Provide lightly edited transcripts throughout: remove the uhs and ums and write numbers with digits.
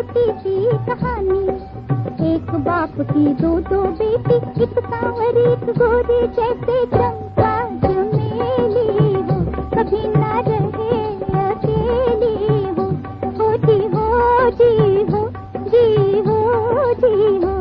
छोटी सी कहानी। एक बाप की दो बेटी, एक सांवरी एक गोरी, जैसे चंपा चमेली हो, कभी ना रहे अकेली हो। हो जी हो जी हो जी हो जी हो।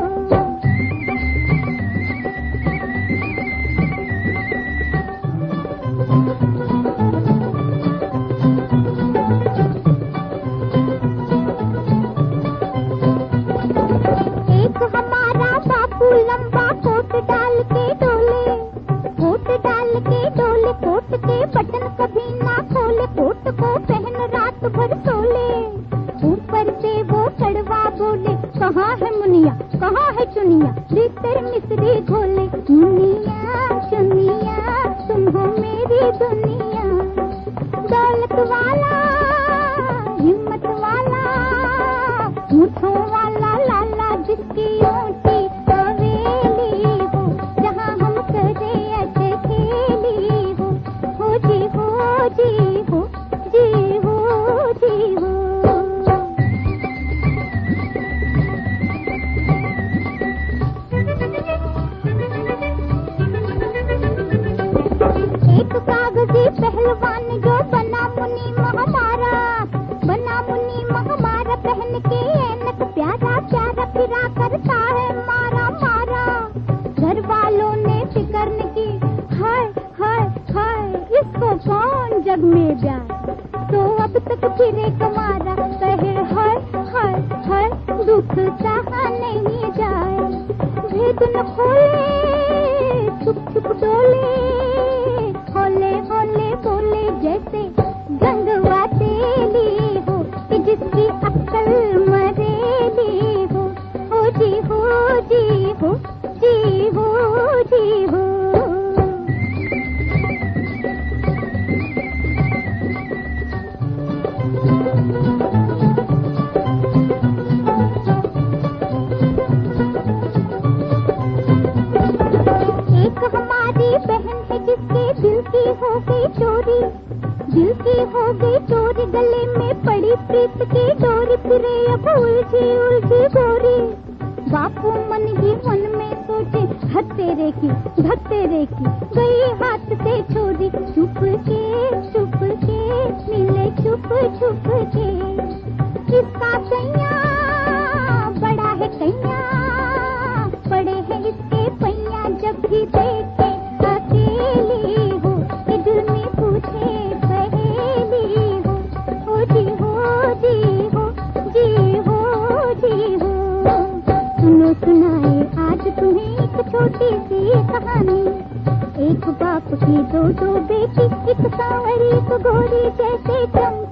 लंबा कोट डाल के डोले, कोट डाल के डोले, कोट के बटन कभी ना खोले, कोट को पहन रात भर सोले। ऊपर से वो कड़वा बोले, कहाँ है मुनिया कहाँ है चुनिया, भीतर मिस्री घोले। मुनिया चुनिया तुम हो मेरी दुनिया, दौलत वाला हिम्मत वाला, मुठों वाला लाला, जिसकी ऊँची पहलवान जो बना मुनि महामारा, बना मुनि महामारा, पहन के ऐनक प्यारा प्यारा फिरा करता है मारा मारा। घर वालों ने फिक्र न की, हाय हाय हाय इसको कौन जग में जाए, तो अब तक फिरे कमारा। कहे हाय हाय हाय दुख सहा नहीं जाए, भेद न खोले छुप छुप डोले, होले होले बोले जैसे गंगवा तेली हो, कि जिसकी अक्ल मरेली हो। हो जी हो जी हो जी हो जी हो। एक हमारी बहन है जिसके दिल की हो गई चोरी, दिल की हो गई चोरी, गले में पड़ी प्रीत की डोरी, फिरे अब उलझी उलझी गोरी। बापू मन ही मन में सोचे, हत्तेरे की गई हाथ से छोरी। छुप के मिले छुप छुप के, इसका कैया बड़ा है कैया, बड़े हैं इसके पैया, जब भी देखे अकेली हो, कि दिल में पूछे पहेली हो। हो जी हो जी हो जी हो जी हो। सुनो सुनाए आज तुम्हें एक छोटी सी कहानी। एक बाप की दो बेटी, एक सांवरी एक गोरी, जैसे चंपा